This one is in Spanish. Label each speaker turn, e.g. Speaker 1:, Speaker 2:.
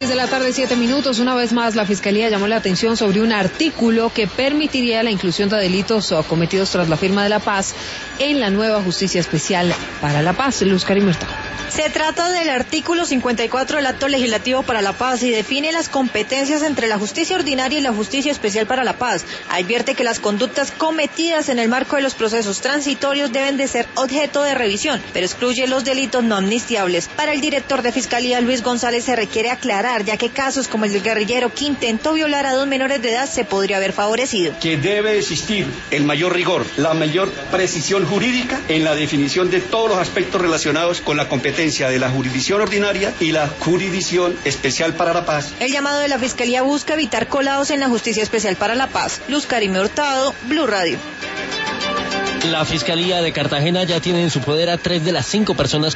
Speaker 1: 6:07 p.m. Una vez más, la Fiscalía llamó la atención sobre un artículo que permitiría la inclusión de delitos cometidos tras la firma de la paz en la nueva Justicia Especial para la Paz. Luz Karim Hurtado.
Speaker 2: Se trata del artículo 54 del Acto Legislativo para la Paz y define las competencias entre la Justicia Ordinaria y la Justicia Especial para la Paz. Advierte que las conductas cometidas en el marco de los procesos transitorios deben de ser objeto de revisión, pero excluye los delitos no amnistiables. Para el director de Fiscalía, Luis González, se requiere aclarar, ya que casos como el del guerrillero que intentó violar a 2 menores de edad se podría haber favorecido.
Speaker 3: Que debe existir el mayor rigor, la mayor precisión jurídica en la definición de todos los aspectos relacionados con la competencia de la jurisdicción ordinaria y la jurisdicción especial para la paz.
Speaker 2: El llamado de la Fiscalía busca evitar colados en la Justicia Especial para la Paz. Luz Karim Hurtado, Blue Radio.
Speaker 4: La Fiscalía de Cartagena ya tiene en su poder a 3 de las 5 personas